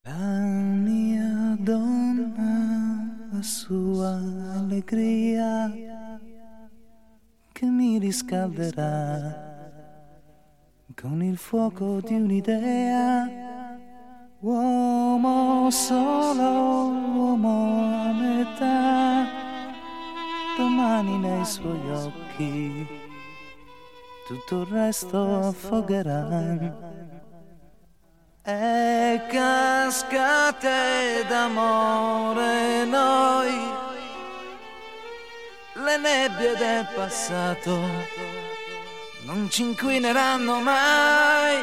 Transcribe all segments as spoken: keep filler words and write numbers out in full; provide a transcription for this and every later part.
La mia donna, la sua allegria che mi riscalderà con il fuoco di un'idea. Uomo solo, uomo a metà, domani nei suoi occhi tutto il resto affogherà. E cascate d'amore noi, le nebbie del passato non ci inquineranno mai.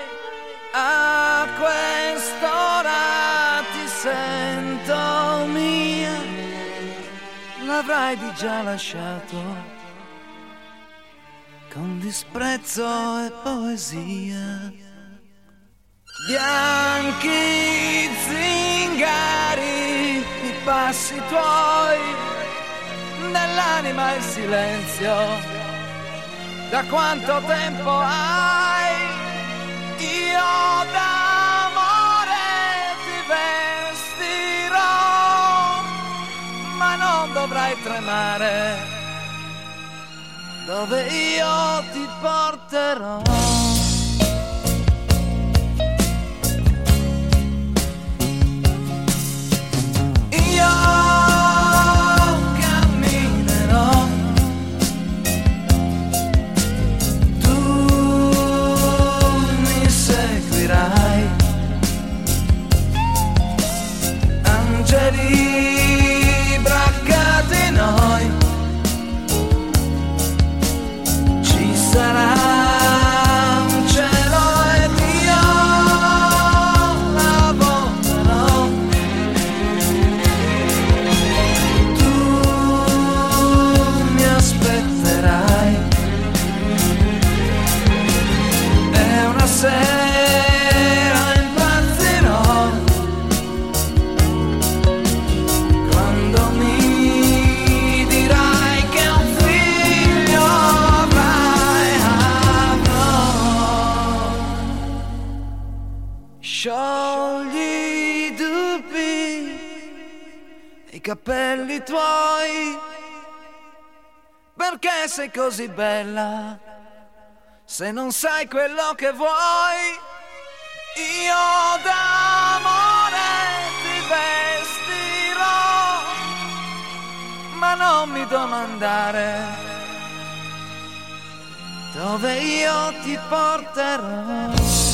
A quest'ora ti sento mia, l'avrai di già lasciato con disprezzo e poesia. Bianchi zingari, i passi tuoi, nell'anima il silenzio, da quanto tempo hai? Io d'amore ti vestirò, ma non dovrai tremare, dove io ti porterò. Angeli braccati noi, ci sarà un cielo ed io la volerò. Tu mi aspetterai, è una sera sciogli i dubbi e i capelli tuoi, perché sei così bella se non sai quello che vuoi. Io d'amore ti vestirò, ma non mi domandare dove io ti porterò.